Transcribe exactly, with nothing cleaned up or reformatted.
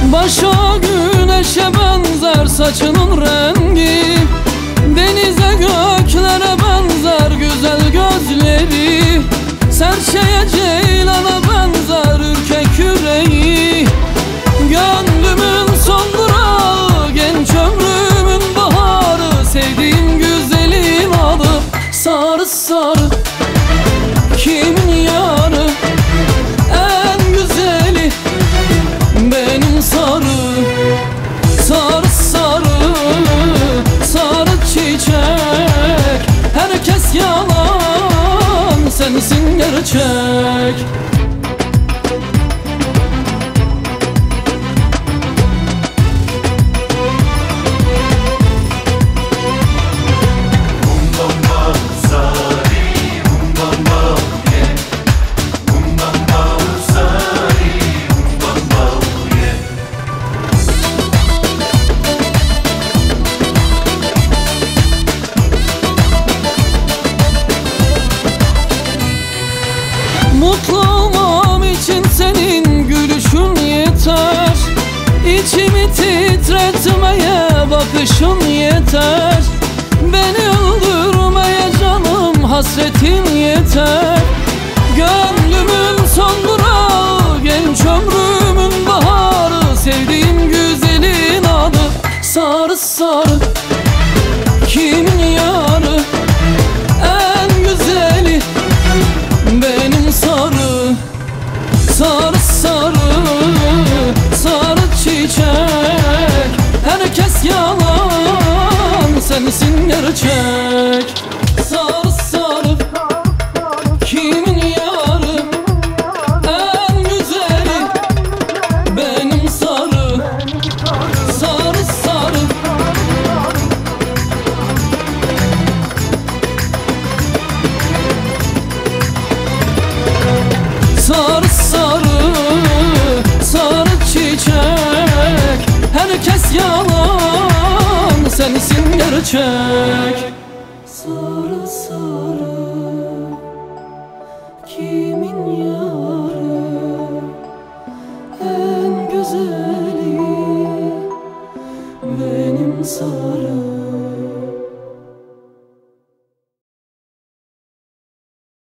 Başa güneşe benzer saçının rengi, denize göklere benzer güzel gözleri, serçeye ceylana benzer ürkek yüreği. Gönlümün son durağı, genç ömrümün baharı, sevdiğim güzelin adı sarı sarı. Kimin yarı en güzeli, benim sarı. Sarı sarı, sarı çiçek, herkes yalan, sensin gerçek. Mutlu olmam için senin gülüşün yeter, İçimi titretmeye bakışın yeter, beni öldürmeye canım hasretin yeter. Gönlümün son durağı, genç ömrümün baharı, sevdiğim güzelin adı sarı sarı. Kimin yarı en güzeli, benim sarı. Sarı sarı, sarı çiçek, herkes yalan, sensin gerçek. Sarı sarı, kimin yarı en güzeli, benim sarı. Sarı sarı, sarı sarı, sarı çiçek, herkes yalan, sensin gerçek. Sarı sarı, kimin yarı en güzeli, benim sarı.